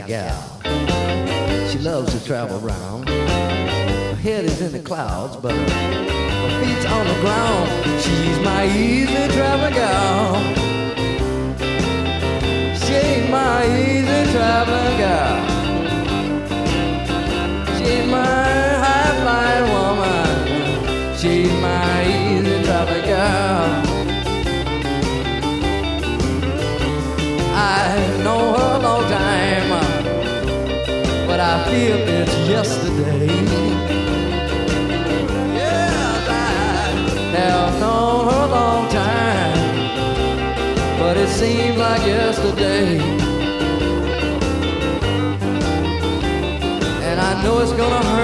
gal. She loves to travel around. Her head is in the clouds, but her feet's on the ground. She's my easy traveling gal. She's my easy traveling gal. She's my high-flying woman. She's my easy traveling gal. I know her a long time, but I feel it's yesterday. Yes, I have known her a long time, but it seems like yesterday. And I know it's gonna hurt.